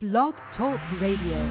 Blog Talk Radio.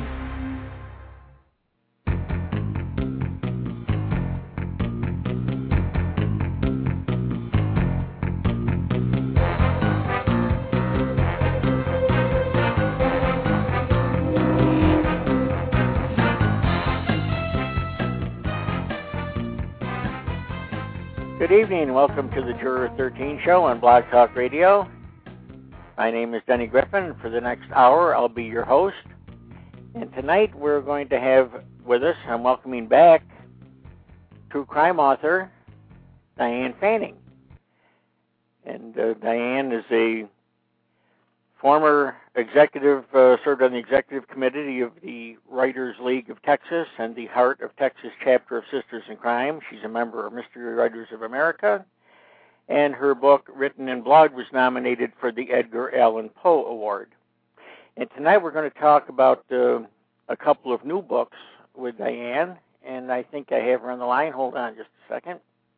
Good evening and welcome to the Juror 13 show on Blog Talk Radio. My name is Denny Griffin. For the next hour, I'll be your host. And tonight we're going to have with us, I'm welcoming back, true crime author Diane Fanning. And Diane is a former executive, served on the executive committee of the Writers League of Texas and the Heart of Texas chapter of Sisters in Crime. She's a member of Mystery Writers of America. And her book, Written in Blood, was nominated for the Edgar Allan Poe Award. And tonight we're going to talk about a couple of new books with Diane, and I think I have her on the line. Hold on just a second.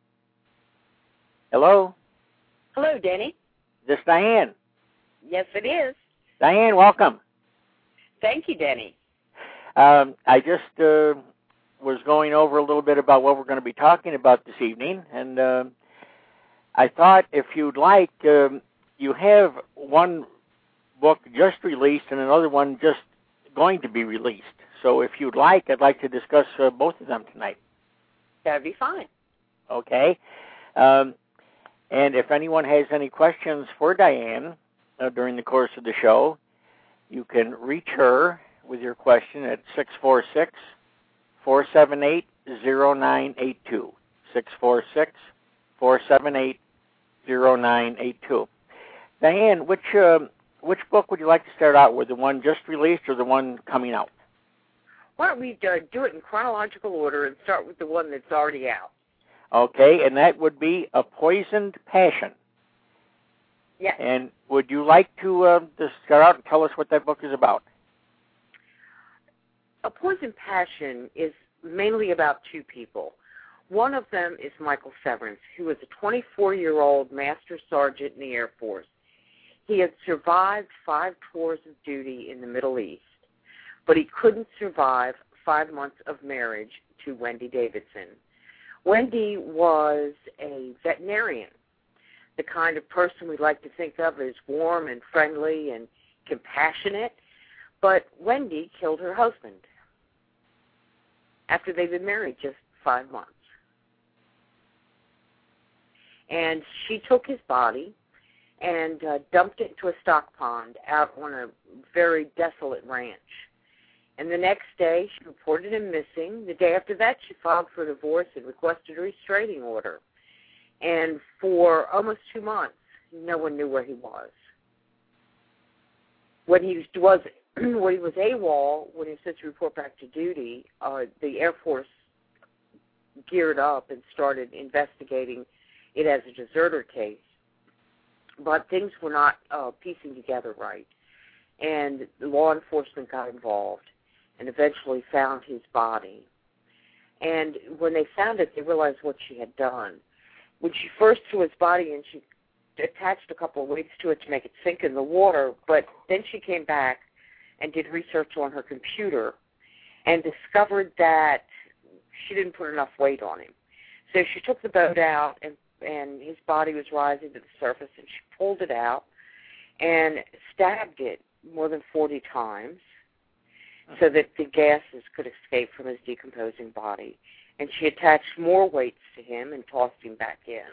Hello? Hello, Denny. This is Diane. Yes, it is. Diane, welcome. Thank you, Denny. I just was going over a little bit about what we're going to be talking about this evening, and I thought if you'd like, you have one book just released and another one just going to be released. So if you'd like, I'd like to discuss both of them tonight. That'd be fine. Okay. And if anyone has any questions for Diane during the course of the show, you can reach her with your question at 646-478-0982. 646-478-0982. Diane, which book would you like to start out with, the one just released or the one coming out? Why don't we do it in chronological order and start with the one that's already out? Okay, and that would be A Poisoned Passion. Yes. And would you like to start out and tell us what that book is about? A Poisoned Passion is mainly about two people. One of them is Michael Severance, who is a 24-year-old Master Sergeant in the Air Force. He had survived 5 tours of duty in the Middle East, but he couldn't survive 5 months of marriage to Wendy Davidson. Wendy was a veterinarian, the kind of person we like to think of as warm and friendly and compassionate, but Wendy killed her husband after they'd been married just 5 months. And she took his body and dumped it into a stock pond out on a very desolate ranch. And the next day, she reported him missing. The day after that, she filed for divorce and requested a restraining order. And for almost 2 months, no one knew where he was. When he was AWOL, when he was supposed to report back to duty, the Air Force geared up and started investigating it as a deserter case. But things were not piecing together right. And the law enforcement got involved and eventually found his body. And when they found it, they realized what she had done. When she first threw his body in, she attached a couple of weights to it to make it sink in the water, but then she came back and did research on her computer and discovered that she didn't put enough weight on him. So she took the boat out, and his body was rising to the surface, and she pulled it out and stabbed it more than 40 times so that the gases could escape from his decomposing body. And she attached more weights to him and tossed him back in.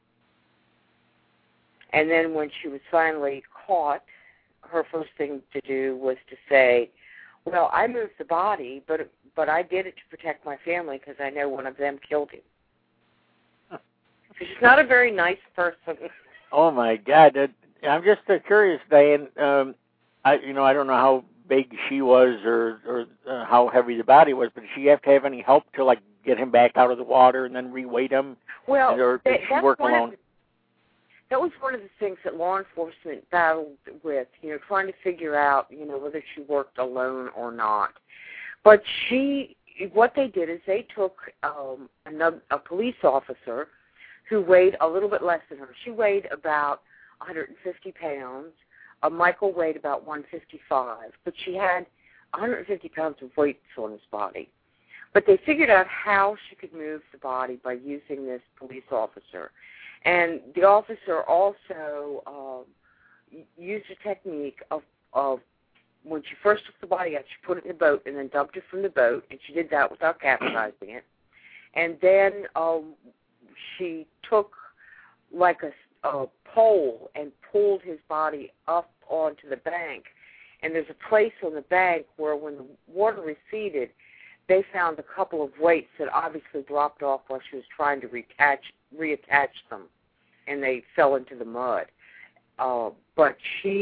And then when she was finally caught, her first thing to do was to say, well, I moved the body, but I did it to protect my family because I know one of them killed him. She's not a very nice person. Oh my God! I'm just curious, Diane. I don't know how big she was or how heavy the body was, but did she have to have any help to get him back out of the water and then re-weight him? Well, or did she work alone? That was one of the things that law enforcement battled with, trying to figure out, whether she worked alone or not. But what they did is they took a police officer who weighed a little bit less than her. She weighed about 150 pounds, Michael weighed about 155, but she had 150 pounds of weight on his body. But they figured out how she could move the body by using this police officer. And the officer also used a technique of when she first took the body out, she put it in the boat and then dumped it from the boat, and she did that without capsizing it. And then she took like a pole and pulled his body up onto the bank. And there's a place on the bank where when the water receded, they found a couple of weights that obviously dropped off while she was trying to reattach them, and they fell into the mud. But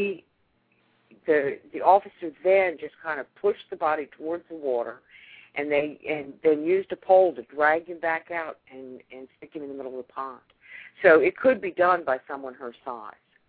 the officer then just kind of pushed the body towards the water, and then used a pole to drag him back out and stick him in the middle of the pond. So it could be done by someone her size.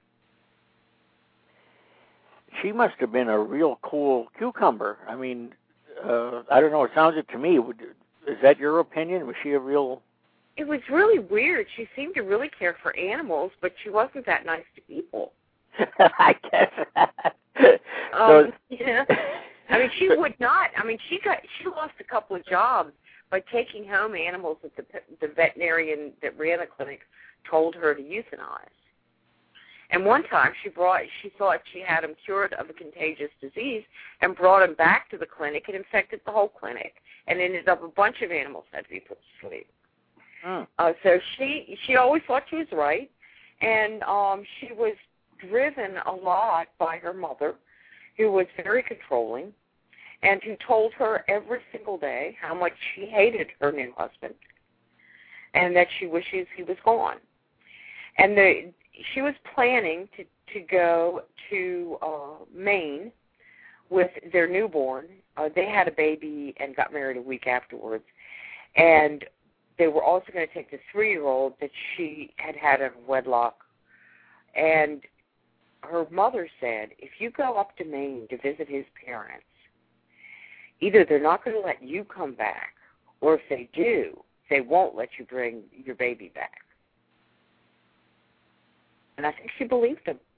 She must have been a real cool cucumber. I mean, I don't know. It sounds it to me. Is that your opinion? Was she a real... It was really weird. She seemed to really care for animals, but she wasn't that nice to people. I guess that. Yeah. I mean, she would not. I mean, she lost a couple of jobs by taking home animals that the veterinarian that ran the clinic told her to euthanize. And one time she thought she had him cured of a contagious disease and brought him back to the clinic and infected the whole clinic. And ended up a bunch of animals had to be put to sleep. So she always thought she was right, and she was driven a lot by her mother, who was very controlling, and who told her every single day how much she hated her new husband, and that she wishes he was gone. And she was planning to go to Maine with their newborn. They had a baby and got married a week afterwards, and they were also going to take the 3-year-old that she had out of wedlock. And her mother said, if you go up to Maine to visit his parents, either they're not going to let you come back, or if they do, they won't let you bring your baby back. And I think she believed him.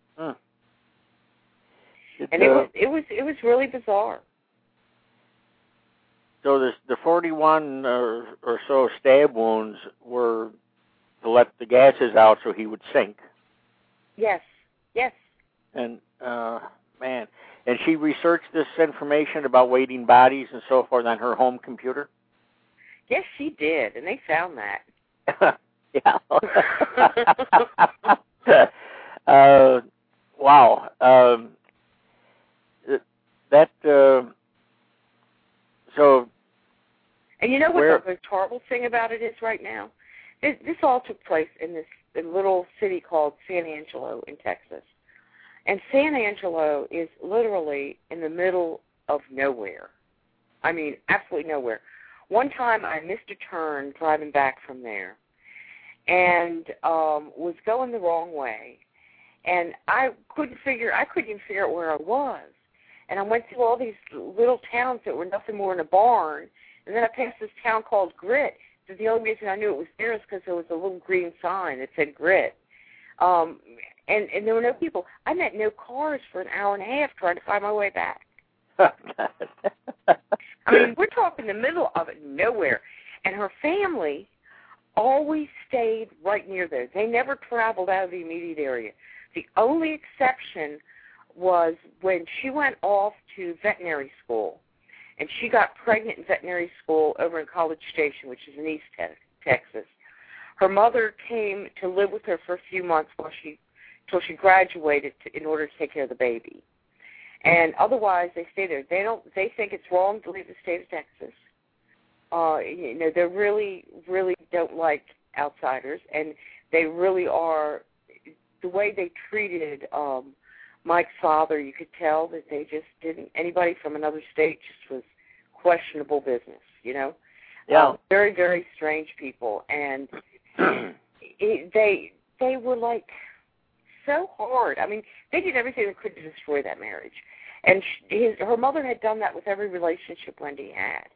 And it was really bizarre. So the 41 or so stab wounds were to let the gases out so he would sink. Yes. And, man, and she researched this information about weighting bodies and so forth on her home computer? Yes, she did, and they found that. Yeah. Wow. So... And you know what the most horrible thing about it is right now? This all took place in this little city called San Angelo in Texas. And San Angelo is literally in the middle of nowhere. I mean, absolutely nowhere. One time I missed a turn driving back from there and was going the wrong way. And I couldn't even figure out where I was. And I went through all these little towns that were nothing more than a barn. And then I passed this town called Grit. So the only reason I knew it was there is because there was a little green sign that said Grit. And there were no people. I met no cars for an hour and a half trying to find my way back. I mean, we're talking the middle of it, nowhere. And her family always stayed right near there. They never traveled out of the immediate area. The only exception was when she went off to veterinary school. And she got pregnant in veterinary school over in College Station, which is in East Texas. Her mother came to live with her for a few months till she graduated in order to take care of the baby. And otherwise, they stay there. They think it's wrong to leave the state of Texas. They really, really don't like outsiders, and they really are. The way they treated Mike's father, you could tell that they just didn't. Anybody from another state just was questionable business, Yeah. Very, very strange people, and they were like so hard. I mean, they did everything they could to destroy that marriage, and her mother had done that with every relationship Wendy had.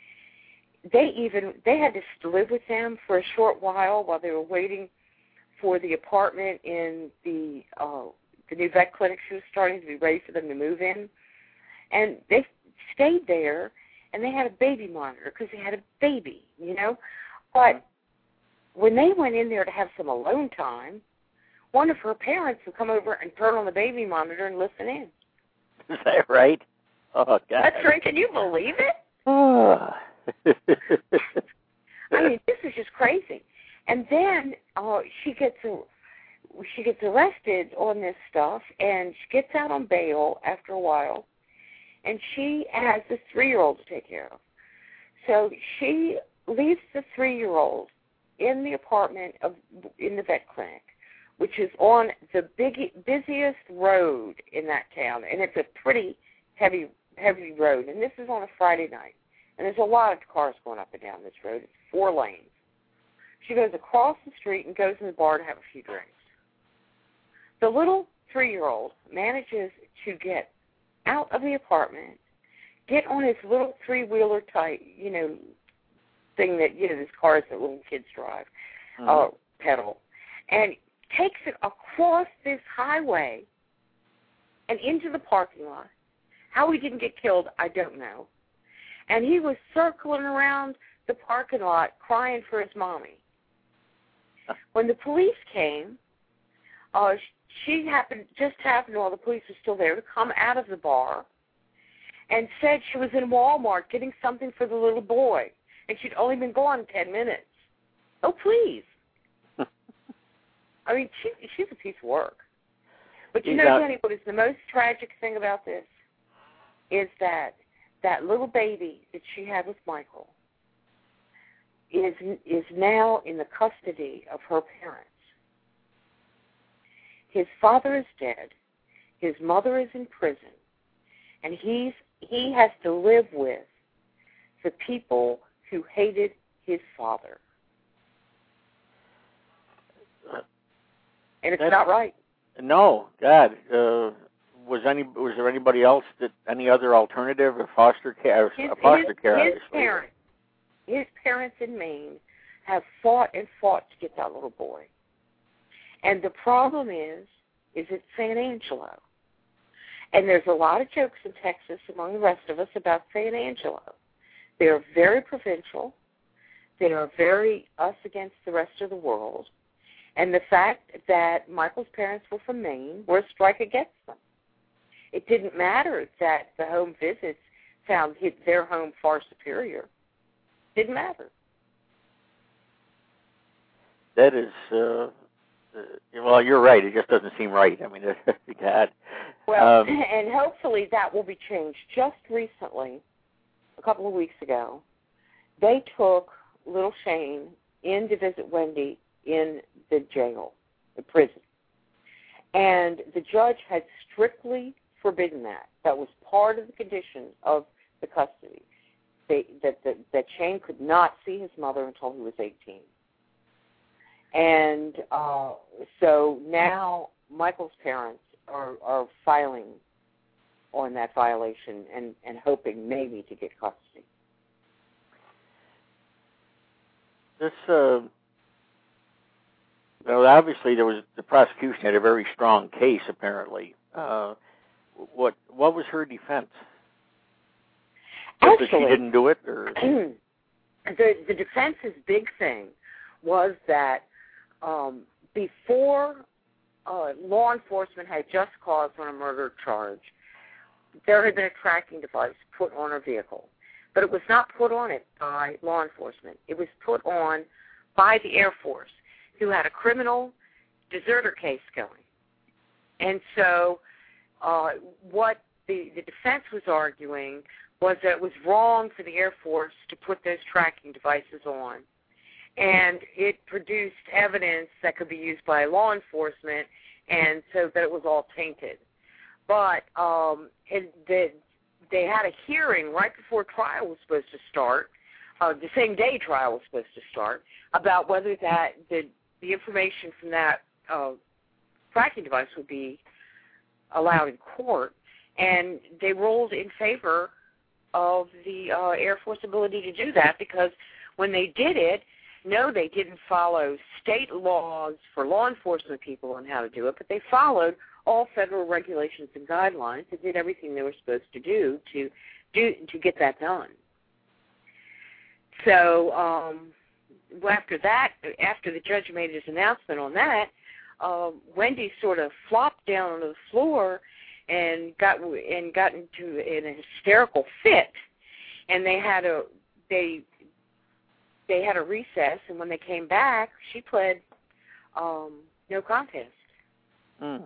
They had to live with them for a short while they were waiting for the apartment in the the new vet clinic she was starting to be ready for them to move in. And they stayed there, and they had a baby monitor because they had a baby, you know. But when they went in there to have some alone time, one of her parents would come over and turn on the baby monitor and listen in. Is that right? Oh, God. That's right. Can you believe it? Oh. I mean, this is just crazy. And then she gets arrested on this stuff, and she gets out on bail after a while, and she has this 3-year-old to take care of. So she leaves the 3-year-old in the apartment in the vet clinic, which is on the busiest road in that town, and it's a pretty heavy road. And this is on a Friday night, and there's a lot of cars going up and down this road. It's 4 lanes. She goes across the street and goes in the bar to have a few drinks. The little 3-year-old manages to get out of the apartment, get on his little 3-wheeler type, you know, thing that, you know, these cars that little kids drive, pedal, and takes it across this highway and into the parking lot. How he didn't get killed, I don't know. And he was circling around the parking lot crying for his mommy. When the police came, she happened while the police were still there to come out of the bar and said she was in Walmart getting something for the little boy, and she'd only been gone 10 minutes. Oh, please. I mean, she's a piece of work. But you know, Jenny, what is the most tragic thing about this is that little baby that she had with Michael is now in the custody of her parents. His father is dead. His mother is in prison. And he has to live with the people who hated his father. And it's not right. No, God. Was there anybody else any other alternative or foster care? His parents in Maine have fought and fought to get that little boy. And the problem is it's San Angelo. And there's a lot of jokes in Texas among the rest of us about San Angelo. They're very provincial. They are very us against the rest of the world. And the fact that Michael's parents were from Maine were a strike against them. It didn't matter that the home visits found their home far superior. Didn't matter. That is, well, you're right. It just doesn't seem right. I mean, God. Well, and hopefully that will be changed. Just recently, a couple of weeks ago, they took little Shane in to visit Wendy in the jail, the prison. And the judge had strictly forbidden that. That was part of the conditions of the custody. That Shane could not see his mother until he was 18. And so now Michael's parents are filing on that violation and hoping maybe to get custody. This, well, obviously the prosecution had a very strong case, apparently. What was her defense? Actually, that she didn't do it? Or? The defense's big thing was that before law enforcement had just cause on a murder charge, there had been a tracking device put on her vehicle. But it was not put on it by law enforcement. It was put on by the Air Force, who had a criminal deserter case going. And so what the defense was arguing was that it was wrong for the Air Force to put those tracking devices on. And it produced evidence that could be used by law enforcement, and so that it was all tainted. But they had a hearing right before trial was supposed to start, the same day trial was supposed to start, about whether that the information from that tracking device would be allowed in court. And they ruled in favor of the Air Force ability to do that, because when they did it, no, they didn't follow state laws for law enforcement people on how to do it, but they followed all federal regulations and guidelines and did everything they were supposed to do to get that done. So after the judge made his announcement on that, Wendy sort of flopped down on the floor and got into an hysterical fit, and they had a recess, and when they came back, she pled no contest. Mm.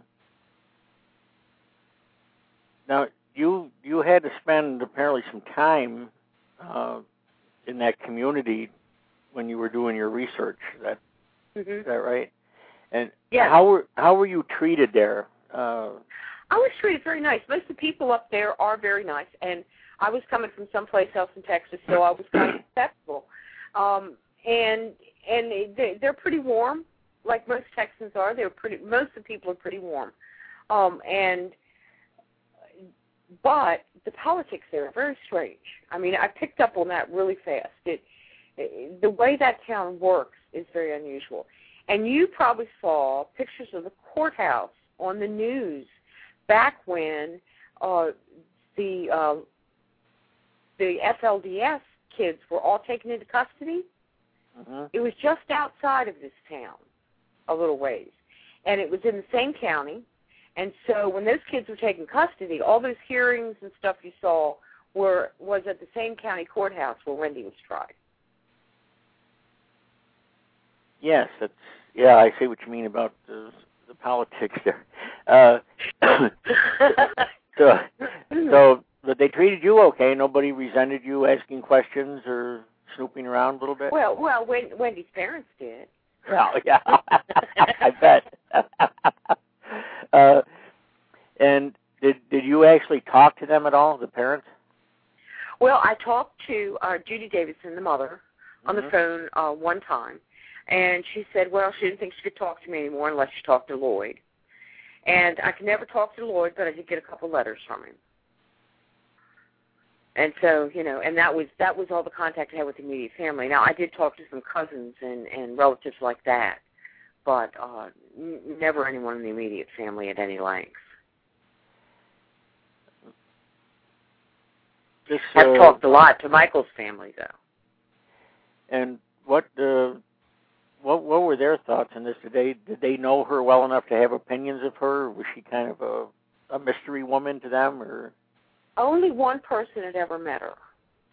Now, you had to spend apparently some time in that community when you were doing your research. Is that right? And yeah. How were you treated there? I was treated very nice. Most of the people up there are very nice, and I was coming from someplace else in Texas, so I was kind of acceptable. And they're pretty warm, like most Texans are. Most of the people are pretty warm. But the politics there are very strange. I mean, I picked up on that really fast. The way that town works is very unusual. And you probably saw pictures of the courthouse on the news back when the FLDS kids were all taken into custody. Mm-hmm. It was just outside of this town, a little ways. And it was in the same county. And so when those kids were taken custody, all those hearings and stuff you saw was at the same county courthouse where Wendy was tried. Yes, I see what you mean about the politics there. So, but they treated you okay. Nobody resented you asking questions or snooping around a little bit. Well, Wendy's parents did. Well, yeah, I bet. And did you actually talk to them at all, the parents? Well, I talked to Judy Davidson, the mother, on the phone one time, and she said, well, she didn't think she could talk to me anymore unless she talked to Lloyd. And I could never talk to Lloyd, but I did get a couple letters from him. And so, and that was all the contact I had with the immediate family. Now, I did talk to some cousins and relatives like that, but never anyone in the immediate family at any length. I've talked a lot to Michael's family, though. And what were their thoughts on this? Did they know her well enough to have opinions of her? Or was she kind of a mystery woman to them, or? Only one person had ever met her,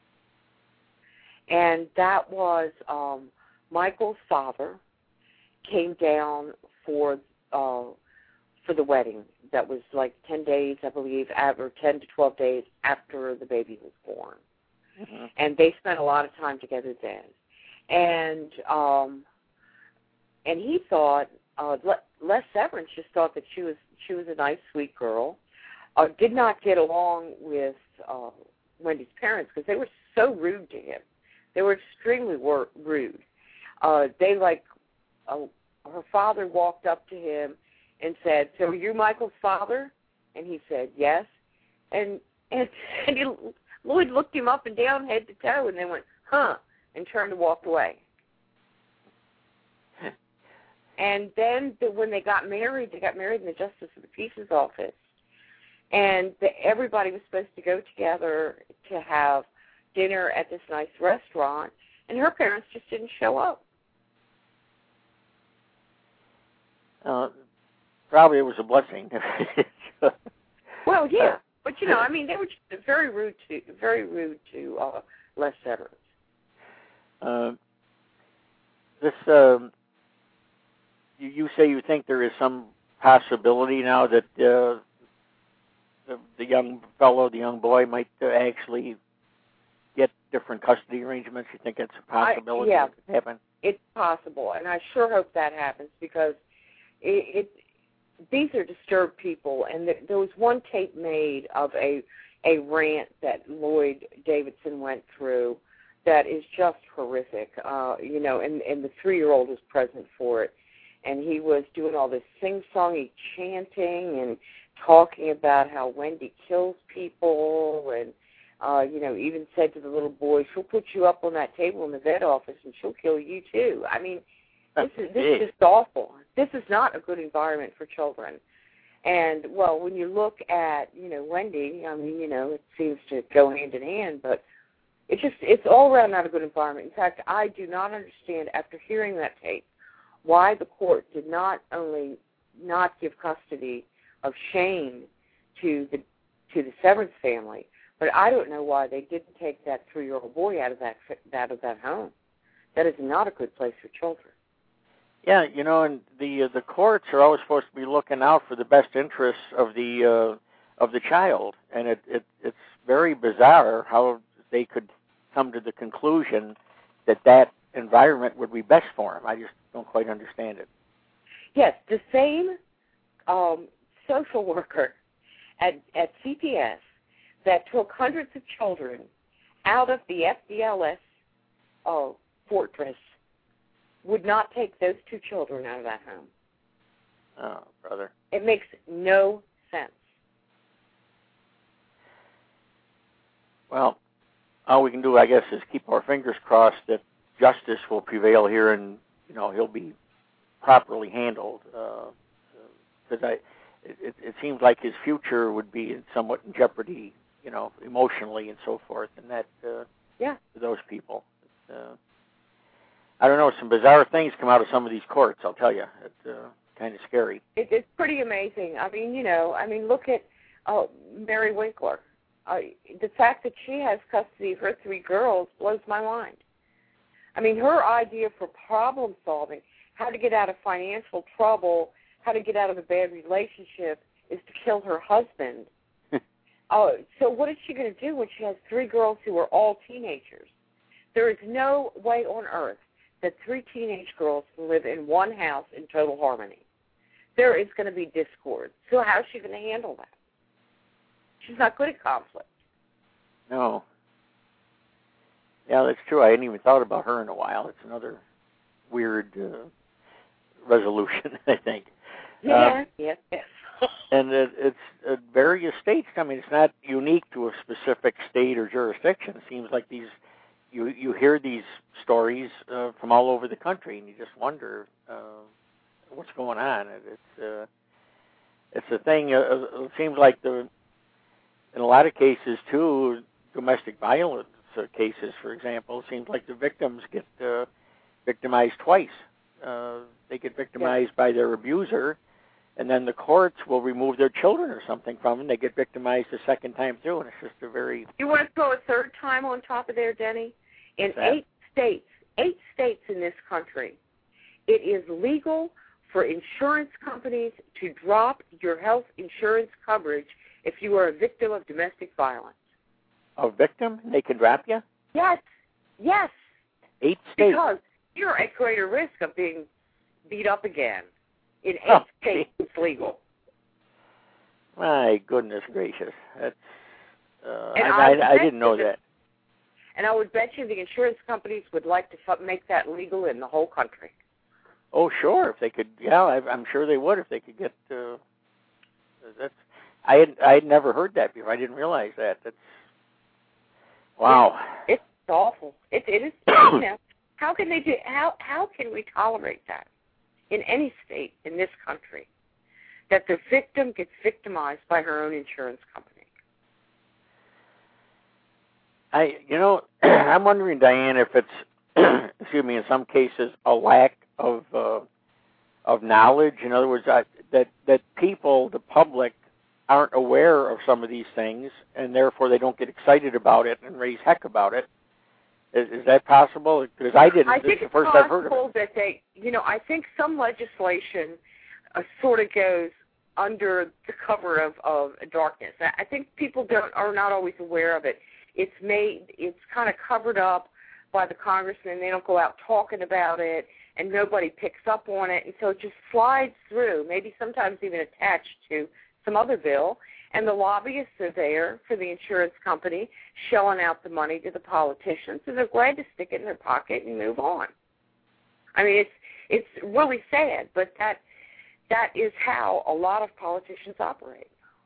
and that was Michael's father. Came down for the wedding. That was like 10 days, I believe, or 10 to 12 days after the baby was born. Mm-hmm. And they spent a lot of time together then. And he thought, Les Severance just thought that she was a nice, sweet girl. Did not get along with Wendy's parents because they were so rude to him. They were extremely rude. Her father walked up to him and said, so are you Michael's father? And he said, yes. And Lloyd looked him up and down, head to toe, and then went, huh, and turned and walked away. And then when they got married in the Justice of the Peace's office. And everybody was supposed to go together to have dinner at this nice restaurant, and her parents just didn't show up. Probably it was a blessing. Well, yeah, but they were just very rude to Les Severance. You say you think there is some possibility now that the young fellow, the young boy, might actually get different custody arrangements? You think it's a possibility that could happen? It's possible, and I sure hope that happens because these are disturbed people, and there was one tape made of a rant that Lloyd Davidson went through that is just horrific, and the 3-year-old was present for it, and he was doing all this sing-songy chanting and talking about how Wendy kills people and, even said to the little boy, she'll put you up on that table in the vet office and she'll kill you too. I mean, this is just awful. This is not a good environment for children. And, well, when you look at, Wendy, I mean, it seems to go hand in hand, but it's all around not a good environment. In fact, I do not understand, after hearing that tape, why the court did not only not give custody of Shane to the Severance family, but I don't know why they didn't take that 3-year-old boy out of that home. That is not a good place for children. Yeah, and the courts are always supposed to be looking out for the best interests of the child, and it's very bizarre how they could come to the conclusion that environment would be best for him. I just don't quite understand it. Yes, the same social worker at CPS that took hundreds of children out of the FDLS fortress would not take those 2 children out of that home. Oh, brother. It makes no sense. Well, all we can do, I guess, is keep our fingers crossed that justice will prevail here and, he'll be properly handled. Because it seems like his future would be somewhat in jeopardy, emotionally and so forth, and that for those people. I don't know, some bizarre things come out of some of these courts, I'll tell you. It's kind of scary. It's pretty amazing. I mean, look at Mary Winkler. The fact that she has custody of her 3 girls blows my mind. I mean, her idea for problem solving, how to get out of financial trouble, how to get out of a bad relationship, is to kill her husband. So what is she going to do when she has 3 girls who are all teenagers? There is no way on earth that 3 teenage girls can live in one house in total harmony. There is going to be discord. So how is she going to handle that? She's not good at conflict. No. Yeah, that's true. I hadn't even thought about her in a while. It's another weird resolution, I think. Yeah, yes. And it's at various states. I mean, it's not unique to a specific state or jurisdiction. It seems like you hear these stories from all over the country, and you just wonder what's going on. It's a thing. It seems like in a lot of cases too, domestic violence cases, for example, it seems like the victims get victimized twice. They get victimized by their abuser, and then the courts will remove their children or something from them. They get victimized a second time through, and it's just a very... You want to throw a third time on top of there, Denny? In 8 states in this country, it is legal for insurance companies to drop your health insurance coverage if you are a victim of domestic violence. A victim? They can drop you? Yes. 8 states? Because you're at greater risk of being beat up again. In 8 states, it's legal. My goodness gracious. That's, I didn't know that. And I would bet you the insurance companies would like to make that legal in the whole country. Oh, sure. If they could, yeah, I'm sure they would if they could get. That's. I had never heard that before. I didn't realize that. That's. Wow. It's awful. It is. How can they do? How can we tolerate that in any state in this country? That the victim gets victimized by her own insurance company. I'm wondering, Diane, if it's, excuse me, in some cases, a lack of knowledge. In other words, that people, the public, aren't aware of some of these things, and therefore they don't get excited about it and raise heck about it. Is that possible? Because I didn't. I think it's the first I've heard of it. That they, I think some legislation sort of goes under the cover of darkness. I think people are not always aware of it. It's kind of covered up by the congressman. They don't go out talking about it, and nobody picks up on it, and so it just slides through, maybe sometimes even attached to some other bill, and the lobbyists are there for the insurance company shelling out the money to the politicians, and they're glad to stick it in their pocket and move on. I mean, it's really sad, but that is how a lot of politicians operate.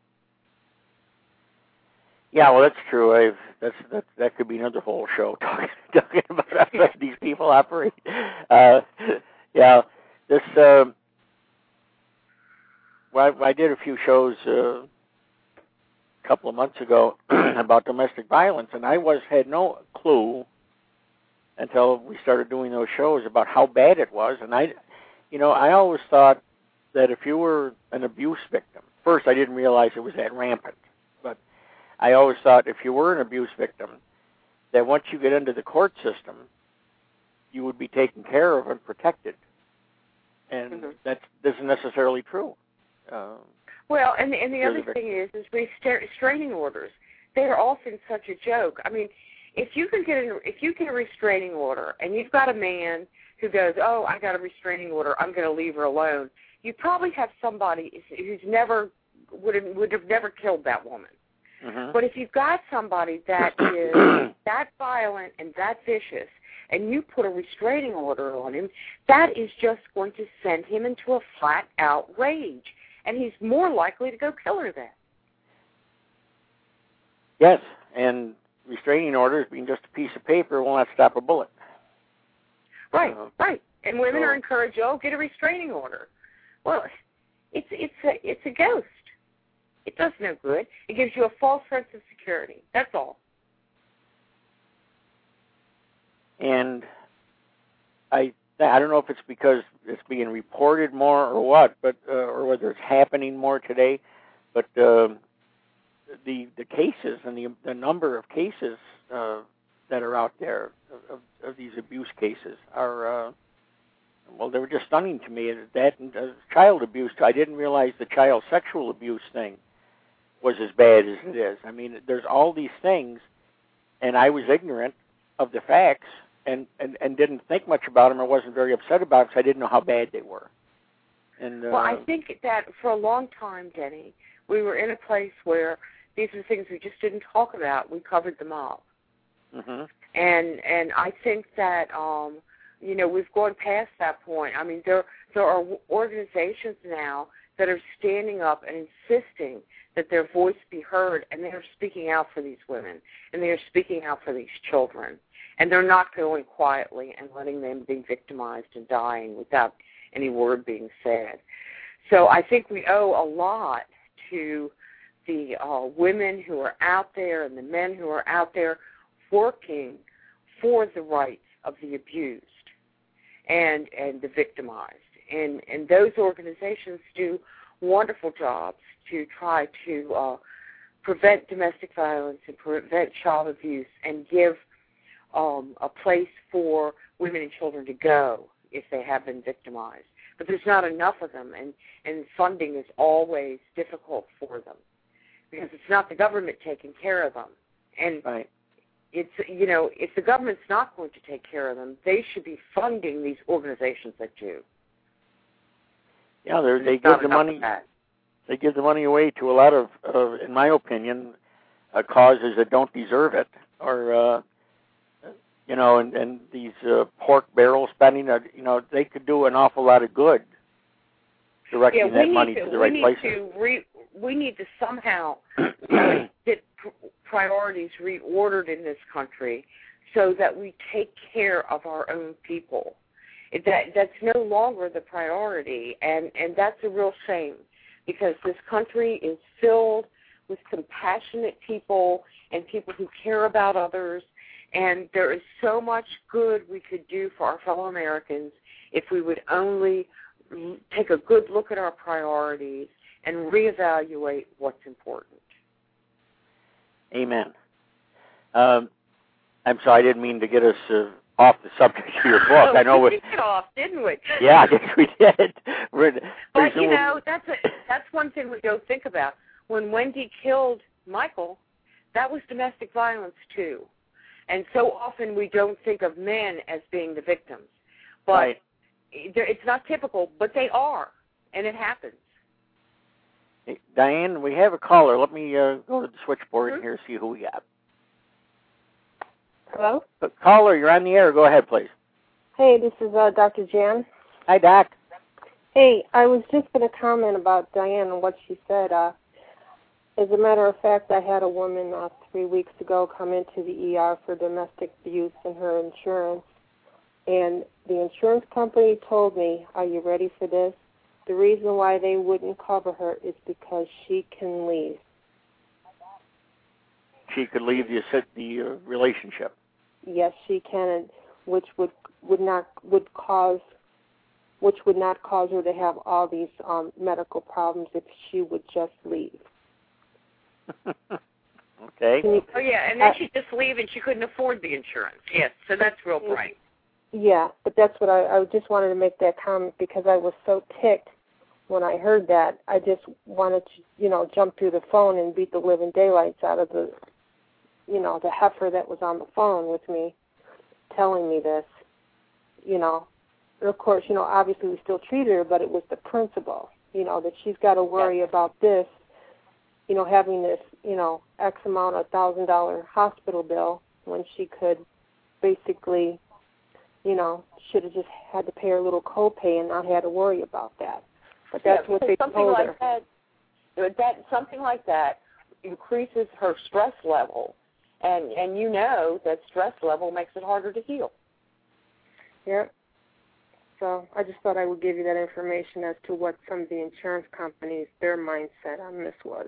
Yeah, well, that's true. That could be another whole show talking about how these people operate. Yeah, this well, I did a few shows a couple of months ago about domestic violence, and I had no clue until we started doing those shows about how bad it was. And I always thought that if you were an abuse victim, first I didn't realize it was that rampant, but I always thought if you were an abuse victim, that once you get into the court system, you would be taken care of and protected. And that isn't necessarily true. Well, and the other thing is restraining orders. They are often such a joke. I mean, if you get a restraining order and you've got a man who goes, "Oh, I got a restraining order, I'm going to leave her alone," you probably have somebody who's would have never killed that woman. Mm-hmm. But if you've got somebody that is that violent and that vicious, and you put a restraining order on him, that is just going to send him into a flat-out rage, and he's more likely to go kill her then. Yes, and restraining orders being just a piece of paper will not stop a bullet. Right, right. And women are encouraged, get a restraining order. Well, it's a ghost. It does no good. It gives you a false sense of security. That's all. And I don't know if it's because it's being reported more or what, but or whether it's happening more today, but the cases and the number of cases that are out there of these abuse cases are they were just stunning to me. That and child abuse. I didn't realize the child sexual abuse thing was as bad as it is. I mean, there's all these things, and I was ignorant of the facts and didn't think much about them. I wasn't very upset about them because I didn't know how bad they were. And well, I think that for a long time, Denny, we were in a place where these are things we just didn't talk about. We covered them up. Mm-hmm. And I think that, we've gone past that point. I mean, there are organizations now that are standing up and insisting that their voice be heard, and they are speaking out for these women, and they are speaking out for these children. And they're not going quietly and letting them be victimized and dying without any word being said. So I think we owe a lot to the women who are out there and the men who are out there working for the rights of the abused and the victimized. And those organizations do wonderful jobs to try to prevent domestic violence and prevent child abuse and give a place for women and children to go if they have been victimized. But there's not enough of them, and funding is always difficult for them because it's not the government taking care of them. And right. It's, if the government's not going to take care of them, they should be funding these organizations that do. Yeah, they give the money. They give the money away to a lot of, in my opinion, causes that don't deserve it, or and these pork barrel spending. They could do an awful lot of good directing that money to the right places. We need to somehow get priorities reordered in this country so that we take care of our own people. That's no longer the priority, and that's a real shame because this country is filled with compassionate people and people who care about others, and there is so much good we could do for our fellow Americans if we would only take a good look at our priorities and reevaluate what's important. Amen. I'm sorry, I didn't mean to get us off the subject of your book. I know we did get off, didn't we? Yeah, I guess we did. But that's one thing we don't think about. When Wendy killed Michael, that was domestic violence too, and so often we don't think of men as being the victims. But right. It's not typical, but they are, and it happens. Hey, Diane, we have a caller. Let me go to the switchboard here and see who we got. Hello? Caller, you're on the air. Go ahead, please. Hey, this is Dr. Jan. Hi, Doc. Hey, I was just going to comment about Diane and what she said. As a matter of fact, I had a woman 3 weeks ago come into the ER for domestic abuse in her insurance. And the insurance company told me, are you ready for this? The reason why they wouldn't cover her is because she can leave. She could leave the relationship. Yes, she can, which would not cause her to have all these medical problems if she would just leave. Okay. Oh, yeah, and then she'd just leave and she couldn't afford the insurance. Yes, so that's real bright. Yeah, but that's what I just wanted to make that comment because I was so ticked when I heard that. I just wanted to, jump through the phone and beat the living daylights out of the heifer that was on the phone with me telling me this, And of course, obviously we still treated her, but it was the principle, that she's got to worry about this, having this, X amount of $1,000 hospital bill when she could basically, should have just had to pay her little copay and not had to worry about that. But that's what they told her. Something like that increases her stress level, and that stress level makes it harder to heal. Yeah. So I just thought I would give you that information as to what some of the insurance companies, their mindset on this was.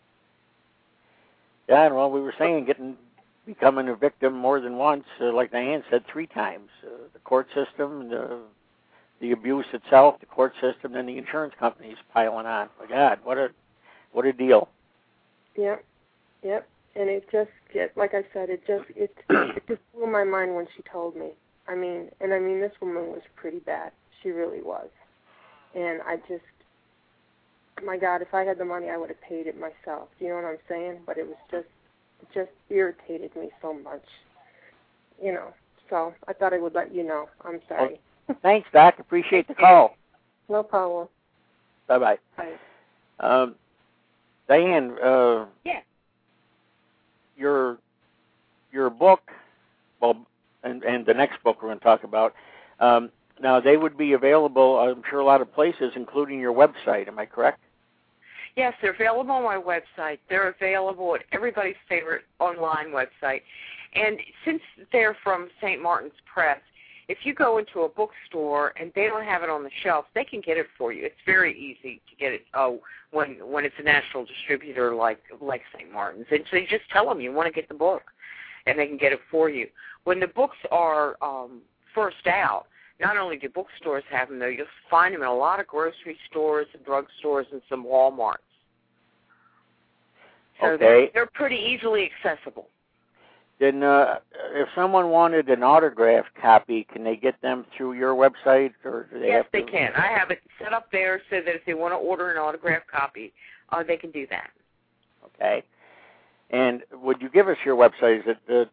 Yeah, and we were saying becoming a victim more than once, like Diane said, 3 times. The court system, the abuse itself, the court system, and the insurance companies piling on. My God, what a deal. Yep. And it just, like I said, it just blew my mind when she told me. I mean, this woman was pretty bad. She really was. And I just, my God, if I had the money, I would have paid it myself. Do you know what I'm saying? But it was it just irritated me so much, So I thought I would let you know. I'm sorry. Well, thanks, Doc. Appreciate the call. No problem. Bye-bye. Bye. Diane, yeah. Your book, and the next book we're going to talk about, now they would be available, I'm sure, a lot of places, including your website. Am I correct? Yes, they're available on my website. They're available at everybody's favorite online website. And since they're from St. Martin's Press, if you go into a bookstore and they don't have it on the shelf, they can get it for you. It's very easy to get it when it's a national distributor like St. Martin's. And so you just tell them you want to get the book, and they can get it for you. When the books are first out, not only do bookstores have them, though, you'll find them in a lot of grocery stores and drugstores and some Walmarts. So okay. They're pretty easily accessible. Then if someone wanted an autographed copy, can they get them through your website? Or do they Yes, have to... they can. I have it set up there so that if they want to order an autographed copy, they can do that. Okay. And would you give us your website? It's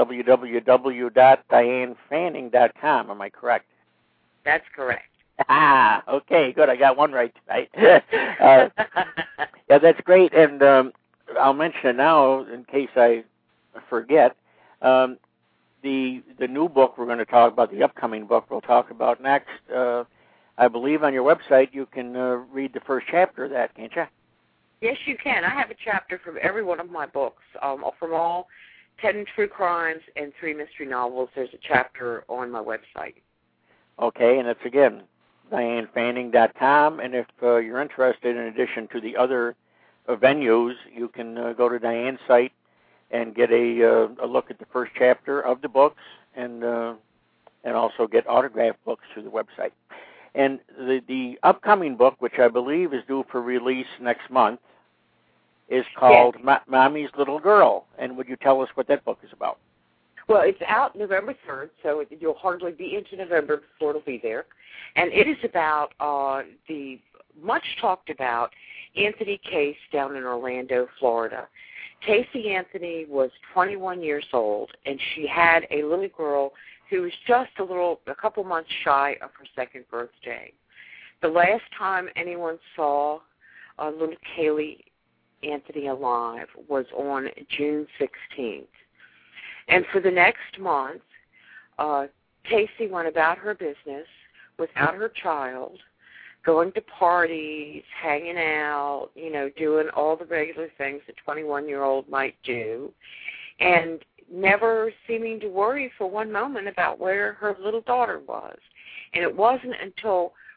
www.dianefanning.com. Am I correct? That's correct. Okay, good. I got one right tonight. Yeah, that's great. And I'll mention it now in case I forget. The new book we're going to talk about, the upcoming book we'll talk about next, I believe on your website you can read the first chapter of that, can't you? Yes, you can. I have a chapter from every one of my books. From all 10 true crimes and 3 mystery novels, there's a chapter on my website. Okay, and it's, again, DianeFanning.com. And if you're interested, in addition to the other venues, you can go to Diane's site and get a look at the first chapter of the books and also get autographed books through the website. And the upcoming book, which I believe is due for release next month, is called Mommy's Little Girl. And would you tell us what that book is about? Well, it's out November 3rd, so you'll hardly be into November before it'll be there. And it is about the much-talked-about Anthony Case down in Orlando, Florida. Casey Anthony was 21 years old, and she had a little girl who was just a couple months shy of her 2nd birthday. The last time anyone saw little Kaylee Anthony alive was on June 16th. And for the next month, Casey went about her business without her child, going to parties, hanging out, doing all the regular things a 21-year-old might do, and never seeming to worry for one moment about where her little daughter was. And it wasn't until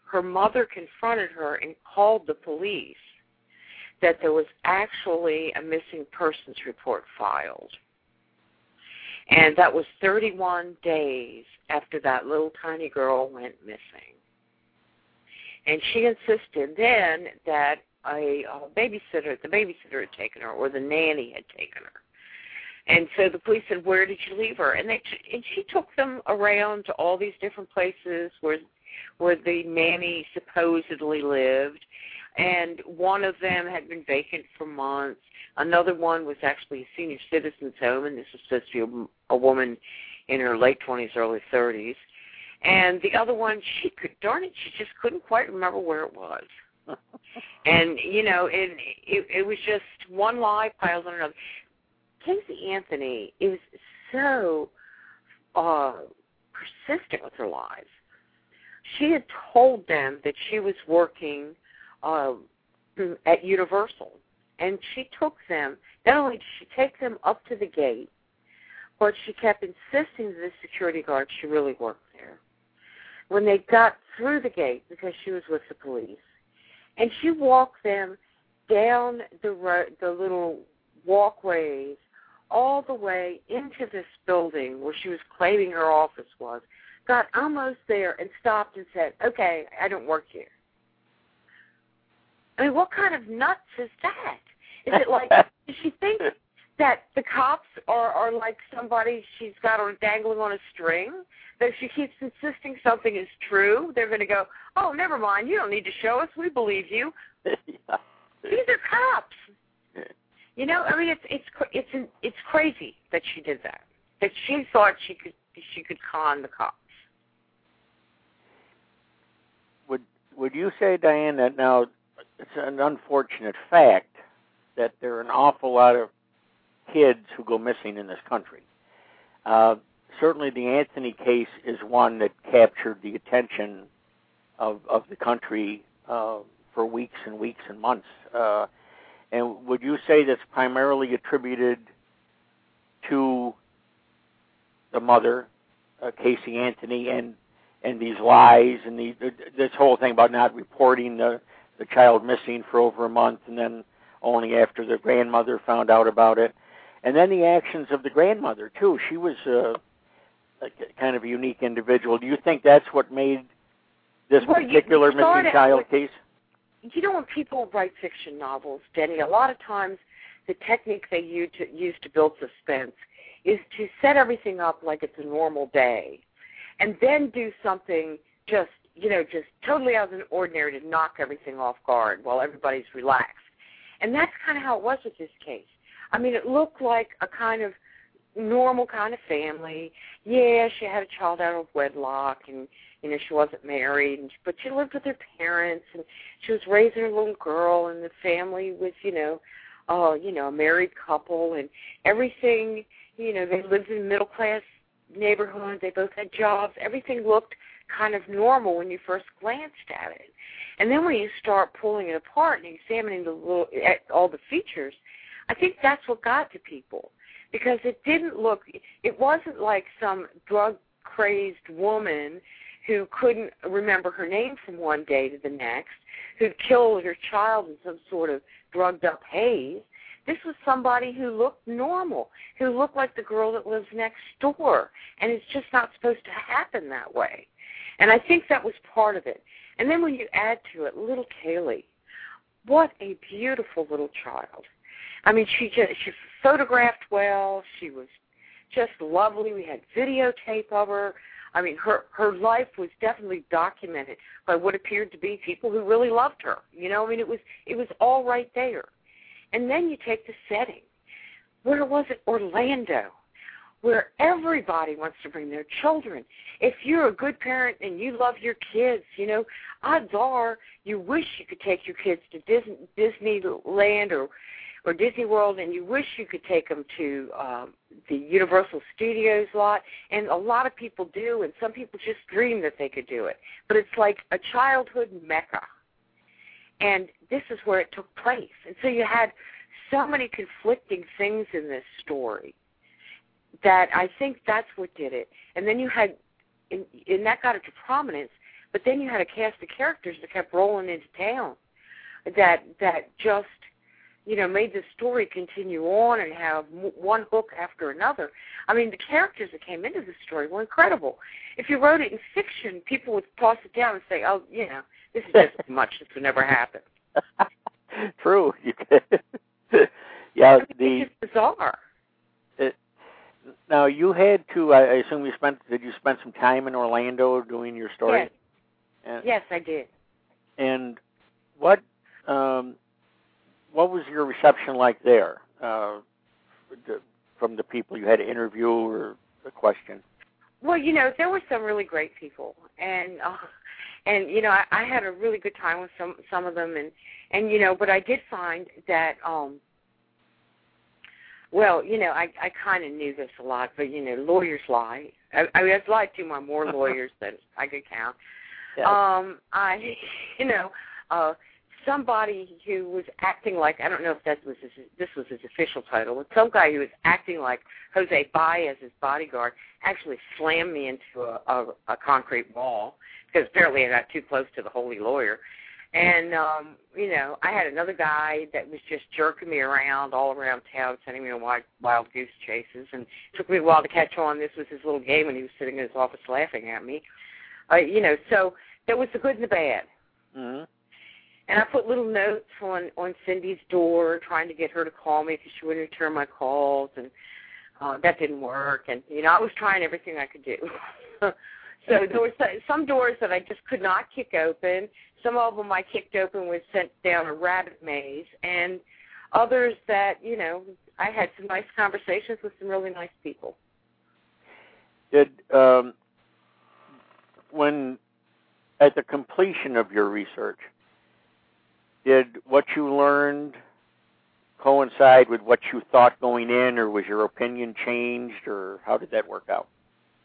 her mother confronted her and called the police that there was actually a missing persons report filed. And that was 31 days after that little tiny girl went missing. And she insisted then that the babysitter had taken her, or the nanny had taken her. And so the police said, "Where did you leave her?" And she took them around to all these different places where the nanny supposedly lived. And one of them had been vacant for months. Another one was actually a senior citizens home, and this was supposed to be a woman in her late 20s, early 30s. And the other one, she just couldn't quite remember where it was. And, it was just one lie piled on another. Casey Anthony is so persistent with her lies. She had told them that she was working at Universal, and she took them, not only did she take them up to the gate, but she kept insisting to the security guard she really worked there. When they got through the gate, because she was with the police, and she walked them down the little walkways all the way into this building where she was claiming her office was, got almost there and stopped and said, "Okay, I don't work here." I mean, what kind of nuts is that? Is it like, does she think that the cops are like somebody she's got dangling on a string? That if she keeps insisting something is true, they're going to go, "Oh, never mind, you don't need to show us, we believe you." Yeah. These are cops. I mean, it's crazy that she did that. That she thought she could con the cops. Would you say, Diane, that now it's an unfortunate fact that there are an awful lot of kids who go missing in this country? Certainly the Anthony case is one that captured the attention of the country for weeks and weeks and months. And would you say that's primarily attributed to the mother, Casey Anthony, and these lies and this whole thing about not reporting the child missing for over a month, and then only after the grandmother found out about it, and then the actions of the grandmother too? She was a kind of a unique individual. Do you think that's what made this particular missing child case? When people write fiction novels, Denny, a lot of times the technique they use to build suspense is to set everything up like it's a normal day, and then do something just totally out of the ordinary to knock everything off guard while everybody's relaxed. And that's kind of how it was with this case. I mean, it looked like a kind of normal kind of family. Yeah, she had a child out of wedlock, and she wasn't married, but she lived with her parents, and she was raising her little girl, and the family was, a married couple, and everything, they lived in a middle-class neighborhood, they both had jobs, everything looked kind of normal when you first glanced at it. And then when you start pulling it apart and examining all the features, I think that's what got to people, because it wasn't like some drug-crazed woman who couldn't remember her name from one day to the next, who'd killed her child in some sort of drugged-up haze. This was somebody who looked normal, who looked like the girl that lives next door, and it's just not supposed to happen that way. And I think that was part of it. And then when you add to it little Kaylee, what a beautiful little child. I mean, she photographed well. She was just lovely. We had videotape of her. I mean, her life was definitely documented by what appeared to be people who really loved her. I mean, it was all right there. And then you take the setting. Where was it? Orlando, where everybody wants to bring their children. If you're a good parent and you love your kids, odds are you wish you could take your kids to Disneyland or Disney World, and you wish you could take them to the Universal Studios lot, and a lot of people do, and some people just dream that they could do it. But it's like a childhood mecca, and this is where it took place. And so you had so many conflicting things in this story that I think that's what did it. And then you had, and that got it to prominence, But then you had a cast of characters that kept rolling into town that just, made the story continue on and have one hook after another. I mean, the characters that came into the story were incredible. If you wrote it in fiction, people would toss it down and say, oh, this is just too much. This would never happen. True. Yeah, it's just bizarre. Now, you had to, I assume did you spend some time in Orlando doing your story? Yes, yes, I did. And what was your reception like there from the people you had to interview or a question? Well, there were some really great people, and I had a really good time with some of them, and but I did find that I kind of knew this a lot, but lawyers lie. I mean, I've lied to more lawyers than I could count. Yeah. Somebody who was acting like, I don't know if this was his official title, but some guy who was acting like Jose Baez's bodyguard actually slammed me into a concrete wall because apparently I got too close to the holy lawyer. And, I had another guy that was just jerking me around all around town, sending me on wild goose chases, and it took me a while to catch on. This was his little game, and he was sitting in his office laughing at me. So there was the good and the bad. Mm-hmm. And I put little notes on Cindy's door trying to get her to call me because she wouldn't return my calls, and that didn't work. And, I was trying everything I could do. So there were some doors that I just could not kick open. Some of them I kicked open was sent down a rabbit maze, and others that, I had some nice conversations with some really nice people. Did, when, at the completion of your research, did what you learned coincide with what you thought going in, or was your opinion changed, or how did that work out?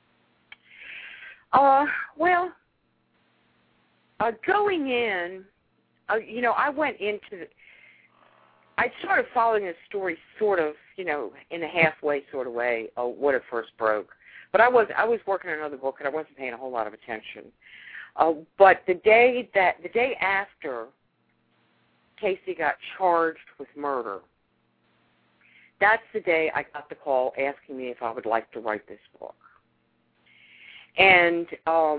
Going in, I went into I started following this story sort of, in a halfway sort of way when it first broke. But I was working on another book, and I wasn't paying a whole lot of attention. But the day after Casey got charged with murder, that's the day I got the call asking me if I would like to write this book. And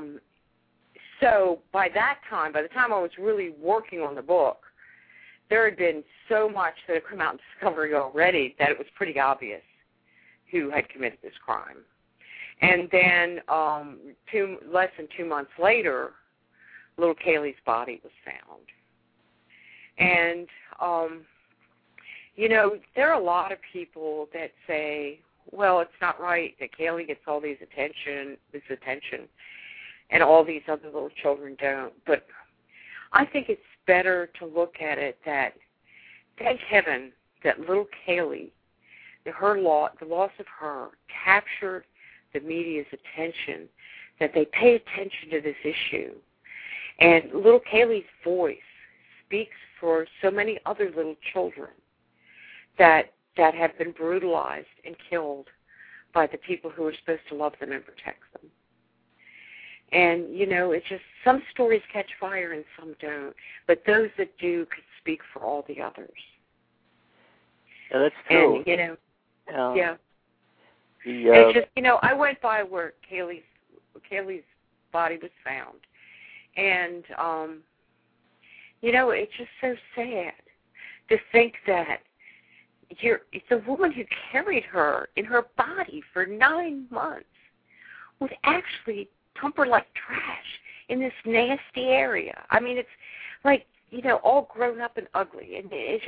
so by the time I was really working on the book, there had been so much that had come out in Discovery already that it was pretty obvious who had committed this crime. And then less than 2 months later, little Kaylee's body was found. And, there are a lot of people that say, well, it's not right that Kaylee gets all this attention, and all these other little children don't. But I think it's better to look at it that, thank heaven, that little Kaylee, the loss of her, captured the media's attention, that they pay attention to this issue. And little Kaylee's voice speaks for so many other little children that have been brutalized and killed by the people who are supposed to love them and protect them. And, it's just some stories catch fire and some don't. But those that do could speak for all the others. Yeah, that's true. And, yeah. It's just, I went by where Kaylee's body was found. And, it's just so sad to think that it's a woman who carried her in her body for 9 months would actually dump her like trash in this nasty area. I mean, it's like, all grown up and ugly. And it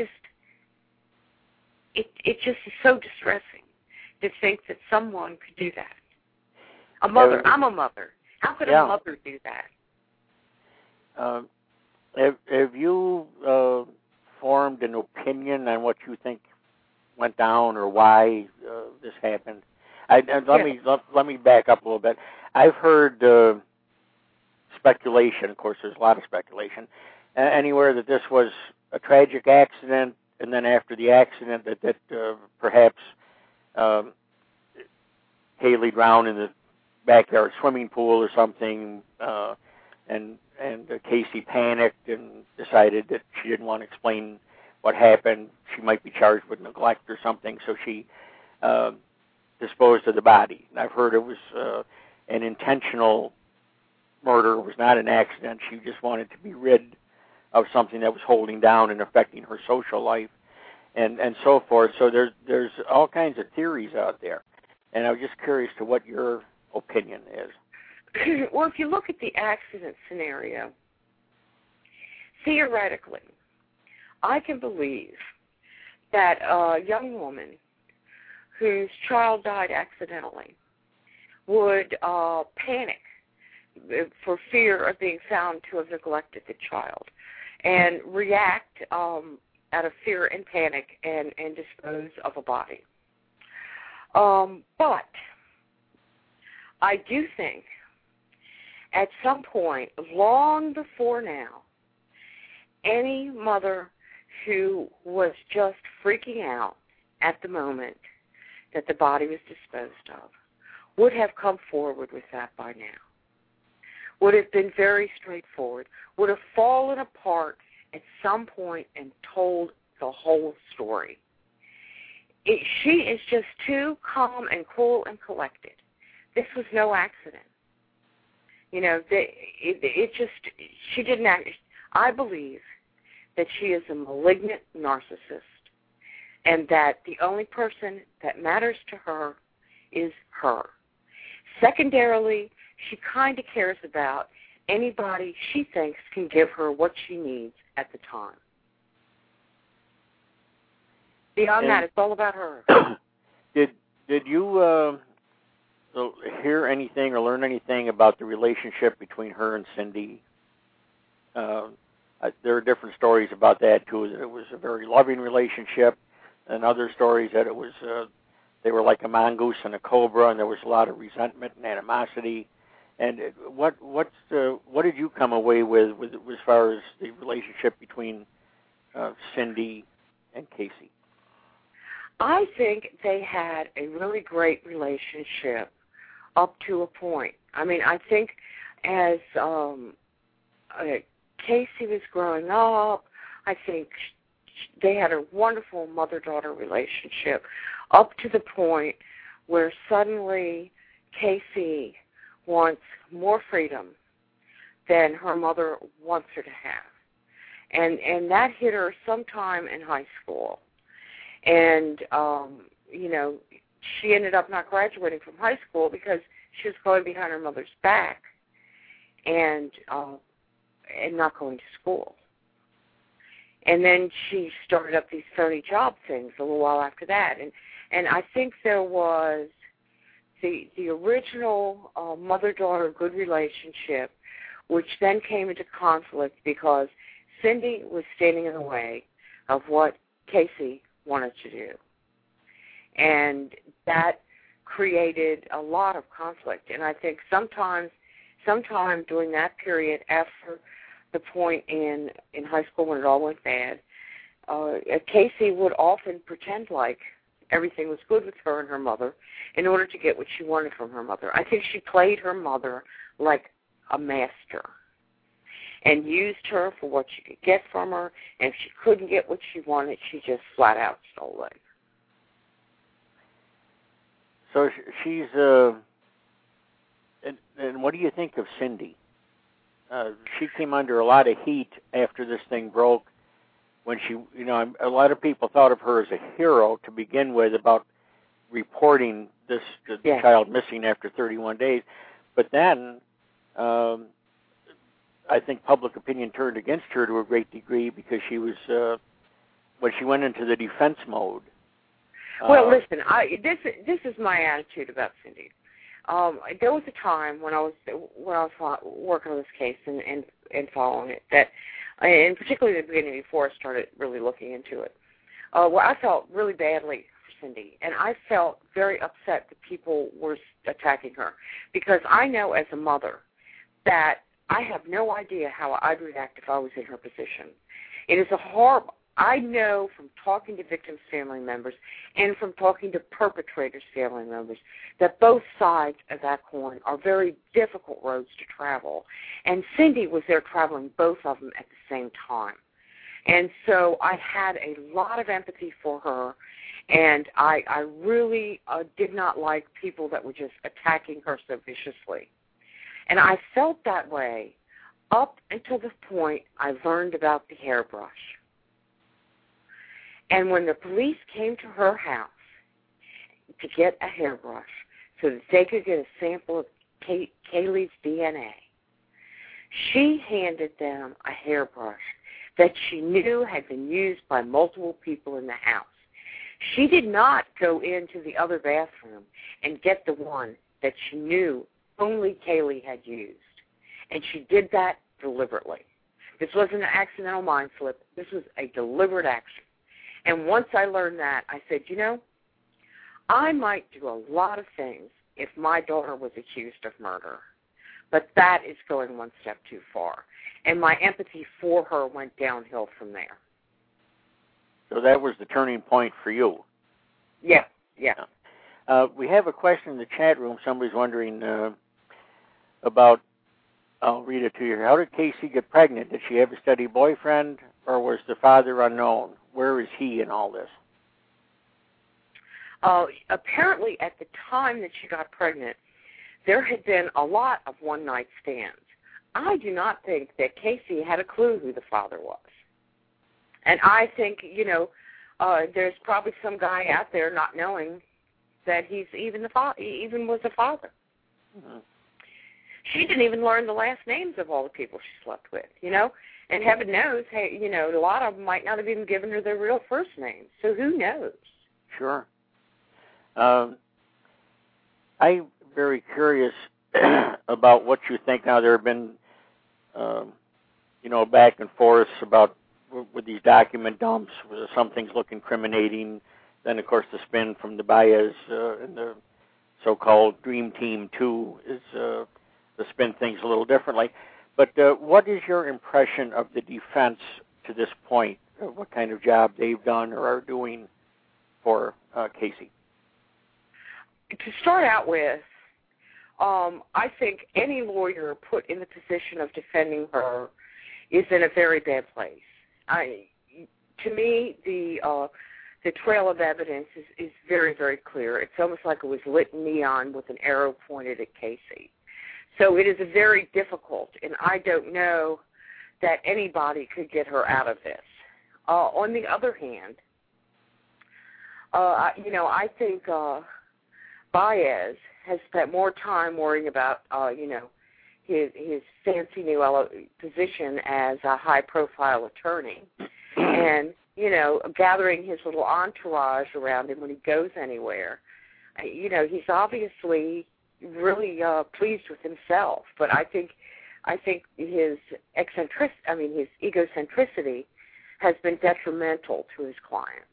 just is so distressing to think that someone could do that. A mother. I'm a mother. How could a mother do that? Have you formed an opinion on what you think went down or why this happened? Let me back up a little bit. I've heard speculation. Of course, there's a lot of speculation. Anywhere that this was a tragic accident, and then after the accident that perhaps Kaylee drowned in the backyard swimming pool or something. and Casey panicked and decided that she didn't want to explain what happened. She might be charged with neglect or something, so she disposed of the body. And I've heard it was an intentional murder. It was not an accident. She just wanted to be rid of something that was holding down and affecting her social life, and so forth. So there's all kinds of theories out there, and I was just curious to what your opinion is. Well, if you look at the accident scenario, theoretically, I can believe that a young woman whose child died accidentally would panic for fear of being found to have neglected the child and react out of fear and panic and dispose of a body. But I do think at some point, long before now, any mother who was just freaking out at the moment that the body was disposed of would have come forward with that by now, would have been very straightforward, would have fallen apart at some point and told the whole story. She is just too calm and cool and collected. This was no accident. You know, she didn't act. I believe that she is a malignant narcissist and that the only person that matters to her is her. Secondarily, she kind of cares about anybody she thinks can give her what she needs at the time. Beyond that, it's all about her. Did you hear anything or learn anything about the relationship between her and Cindy? There are different stories about that too. That it was a very loving relationship, and other stories that it was they were like a mongoose and a cobra, and there was a lot of resentment and animosity. And what did you come away with as far as the relationship between Cindy and Casey? I think they had a really great relationship up to a point. I mean, I think as Casey was growing up, I think they had a wonderful mother-daughter relationship up to the point where suddenly Casey wants more freedom than her mother wants her to have. And that hit her sometime in high school. And, you know, she ended up not graduating from high school because she was going behind her mother's back and not going to school. And then she started up these phony job things a little while after that. And I think there was the original mother-daughter good relationship, which then came into conflict because Cindy was standing in the way of what Casey wanted to do. And that created a lot of conflict. And I think sometime during that period after the point in high school when it all went bad, Casey would often pretend like everything was good with her and her mother in order to get what she wanted from her mother. I think she played her mother like a master and used her for what she could get from her, and if she couldn't get what she wanted, she just flat out stole it. So she's, and what do you think of Cindy? She came under a lot of heat after this thing broke when she, you know, a lot of people thought of her as a hero to begin with about reporting the child missing after 31 days. But then I think public opinion turned against her to a great degree because she was, when she went into the defense mode. Well, listen, this is my attitude about Cindy. There was a time when I was working on this case and following it that, and particularly at the beginning before I started really looking into it, where I felt really badly for Cindy, and I felt very upset that people were attacking her because I know as a mother that I have no idea how I'd react if I was in her position. It is a horrible, I know from talking to victims' family members and from talking to perpetrators' family members that both sides of that coin are very difficult roads to travel. And Cindy was there traveling both of them at the same time. And so I had a lot of empathy for her, and I really did not like people that were just attacking her so viciously. And I felt that way up until the point I learned about the hairbrush. And when the police came to her house to get a hairbrush so that they could get a sample of Kaylee's DNA, she handed them a hairbrush that she knew had been used by multiple people in the house. She did not go into the other bathroom and get the one that she knew only Kaylee had used. And she did that deliberately. This wasn't an accidental mind slip. This was a deliberate action. And once I learned that, I said, you know, I might do a lot of things if my daughter was accused of murder, but that is going one step too far. And my empathy for her went downhill from there. So that was the turning point for you. Yeah. We have a question in the chat room. Somebody's wondering about, I'll read it to you. How did Casey get pregnant? Did she have a steady boyfriend, or was the father unknown? Where is he in all this? Apparently, at the time that she got pregnant, there had been a lot of one-night stands. I do not think that Casey had a clue who the father was. And I think, you know, there's probably some guy out there not knowing that he's even was a father. Mm-hmm. She didn't even learn the last names of all the people she slept with, you know. And heaven knows, hey, you know, a lot of them might not have even given her their real first names. So who knows? Sure. I'm very curious about what you think. Now, there have been, you know, back and forth about with these document dumps, some things look incriminating. Then, of course, the spin from the Baez and the so-called Dream Team 2 is the spin things a little differently. But what is your impression of the defense to this point? What kind of job they've done or are doing for Casey? To start out with, I think any lawyer put in the position of defending her is in a very bad place. To me, the trail of evidence is very, very clear. It's almost like it was lit neon with an arrow pointed at Casey. So it is very difficult, and I don't know that anybody could get her out of this. On the other hand, you know, I think Baez has spent more time worrying about, you know, his fancy new position as a high-profile attorney and, you know, gathering his little entourage around him when he goes anywhere. You know, he's obviously really pleased with himself, but I think his his egocentricity has been detrimental to his client.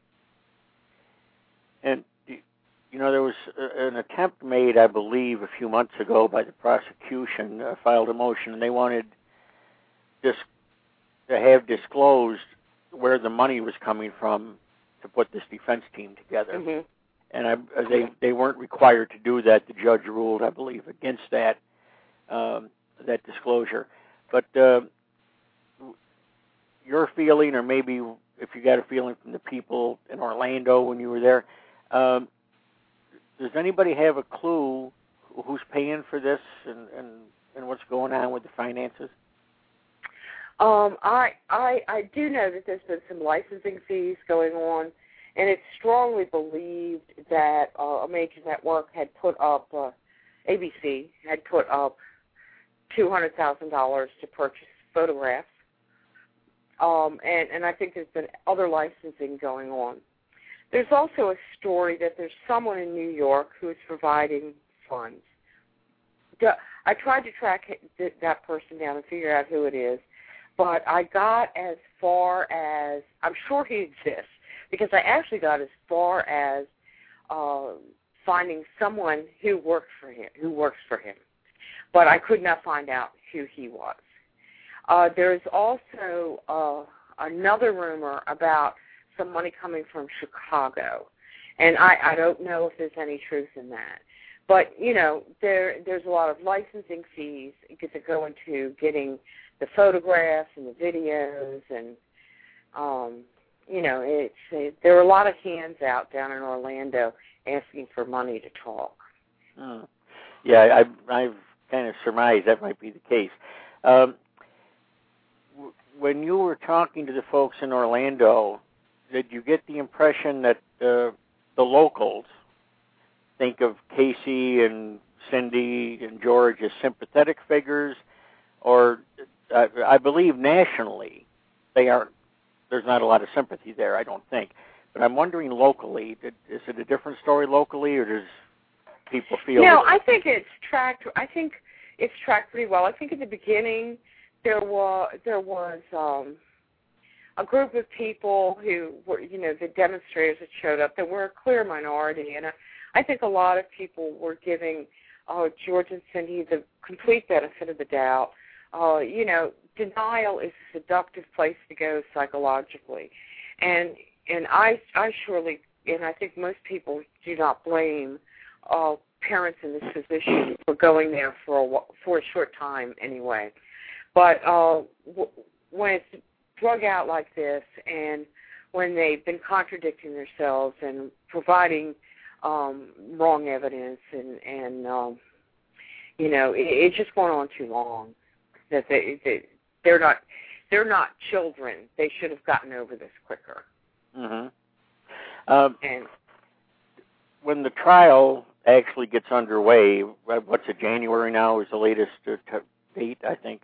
And you know, there was an attempt made, I believe, a few months ago by the prosecution, filed a motion, and they wanted to have disclosed where the money was coming from to put this defense team together. Mm-hmm. And they weren't required to do that. The judge ruled, I believe, against that disclosure. But your feeling, or maybe if you got a feeling from the people in Orlando when you were there, does anybody have a clue who's paying for this and what's going on with the finances? I do know that there's been some licensing fees going on, and it's strongly believed that a major network had put up, ABC had put up $200,000 to purchase photographs, and I think there's been other licensing going on. There's also a story that there's someone in New York who is providing funds. I tried to track that person down and figure out who it is, but I got as far as, I'm sure he exists, because I actually got as far as finding someone who works for him. But I could not find out who he was. There's also another rumor about some money coming from Chicago. And I don't know if there's any truth in that. But, you know, there's a lot of licensing fees that go into getting the photographs and the videos. And, you know, there are a lot of hands out down in Orlando asking for money to talk. Oh. Yeah, I've kind of surmised that might be the case. When you were talking to the folks in Orlando, did you get the impression that the locals think of Casey and Cindy and George as sympathetic figures, or I believe nationally there's not a lot of sympathy there, I don't think. But I'm wondering locally, is it a different story locally, or does people feel? No, I think it's tracked. I think it's tracked pretty well. I think at the beginning there was a group of people who were, you know, the demonstrators that showed up that were a clear minority, and I think a lot of people were giving George and Cindy the complete benefit of the doubt. You know, denial is a seductive place to go psychologically, and I surely, and I think most people do not blame parents in this position for going there for a short time anyway. But when it's drug out like this, and when they've been contradicting themselves and providing wrong evidence, and you know, it's just going on too long. That they're not children. They should have gotten over this quicker. Mm-hmm. And when the trial actually gets underway, what's it, January now is the latest date, I think.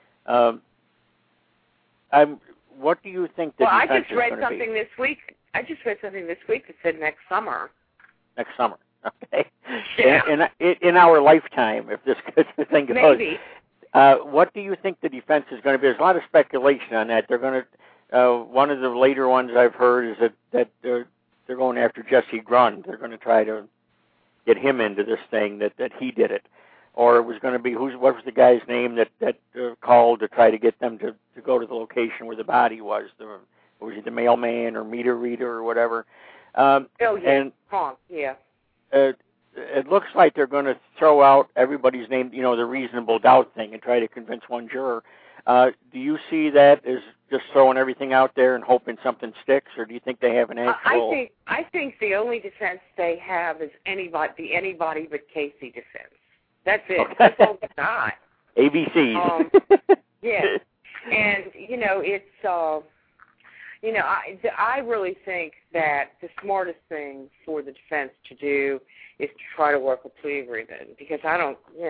What do you think the defense I just is read going to something be? this week. I just read something this week that said next summer. Next summer, okay. Yeah. In our lifetime, if this thing goes. Maybe. What do you think the defense is going to be? There's a lot of speculation on that. They're going to. One of the later ones I've heard is that they're going after Jesse Grund. They're going to try to get him into this thing that he did it, or it was going to be what was the guy's name that called to try to get them to go to the location where the body was? Was he the mailman or meter reader or whatever? Oh yeah. And yeah. It looks like they're going to throw out everybody's name, you know, the reasonable doubt thing, and try to convince one juror. Do you see that as just throwing everything out there and hoping something sticks, or do you think they have an actual? I think the only defense they have is anybody but Casey defense. That's it. Okay. That's all they got. ABCs. Yeah, and you know it's. You know, I really think that the smartest thing for the defense to do is to try to work a plea agreement, because I don't know.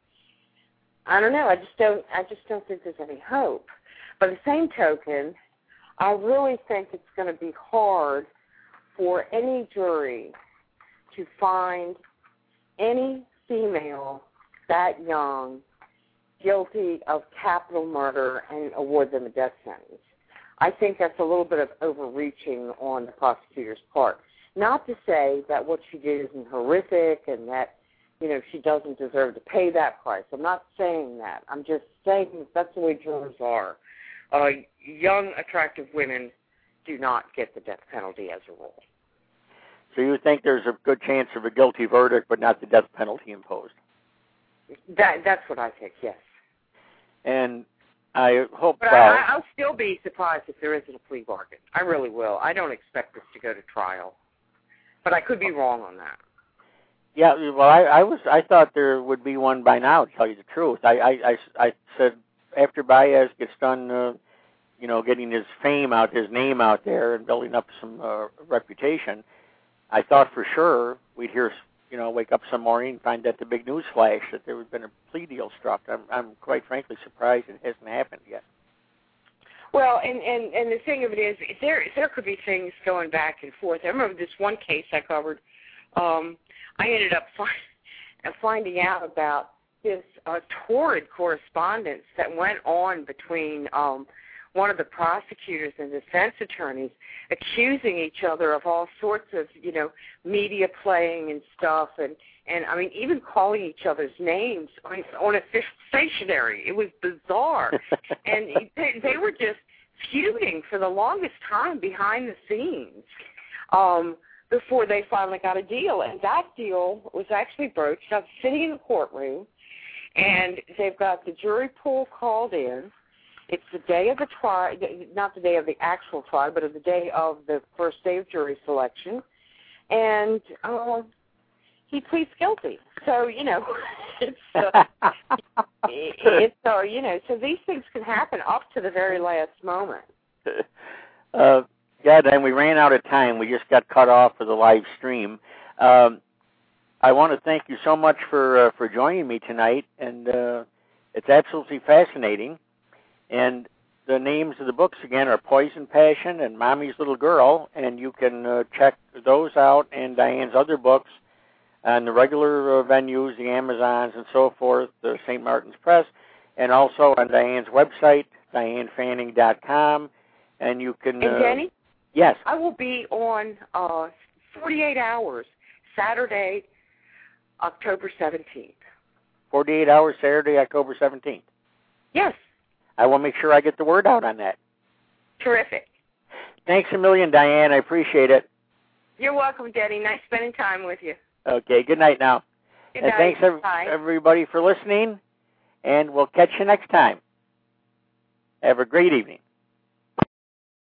I just don't think there's any hope. By the same token, I really think it's going to be hard for any jury to find any female that young guilty of capital murder and award them a death sentence. I think that's a little bit of overreaching on the prosecutor's part. Not to say that what she did isn't horrific and that, you know, she doesn't deserve to pay that price. I'm not saying that. I'm just saying that's the way jurors are. Young, attractive women do not get the death penalty as a rule. So you think there's a good chance of a guilty verdict, but not the death penalty imposed? That's what I think, yes. And I hope. But I'll still be surprised if there isn't a plea bargain. I really will. I don't expect this to go to trial, but I could be wrong on that. Yeah, well, I thought there would be one by now. To tell you the truth, I said after Baez gets done, you know, getting his fame out, his name out there, and building up some reputation, I thought for sure we'd hear, you know, wake up some morning and find that the big news flash that there had been a plea deal struck. I'm quite frankly surprised it hasn't happened yet. Well, and the thing of it is, there could be things going back and forth. I remember this one case I covered. I ended up finding out about this torrid correspondence that went on between one of the prosecutors and defense attorneys, accusing each other of all sorts of, you know, media playing and stuff, and I mean, even calling each other's names on official stationery. It was bizarre. And they were just feuding for the longest time behind the scenes before they finally got a deal. And that deal was actually broached. I was sitting in the courtroom, and they've got the jury pool called in. It's the day of the trial, not the day of the actual trial, but of the day of the first day of jury selection. And he pleads guilty. So, you know, it's you know, so these things can happen up to the very last moment. Yeah, and we ran out of time. We just got cut off for the live stream. I want to thank you so much for joining me tonight, and it's absolutely fascinating. And the names of the books, again, are Poison Passion and Mommy's Little Girl, and you can check those out and Diane's other books on the regular venues, the Amazons and so forth, the St. Martin's Press, and also on Diane's website, DianeFanning.com. And you can... And Denny? Yes. I will be on 48 Hours, Saturday, October 17th. 48 Hours, Saturday, October 17th. Yes. I will make sure I get the word out on that. Terrific. Thanks a million, Diane. I appreciate it. You're welcome, Denny. Nice spending time with you. Okay, good night now. Good and night. Thanks, everybody, for listening, and we'll catch you next time. Have a great evening.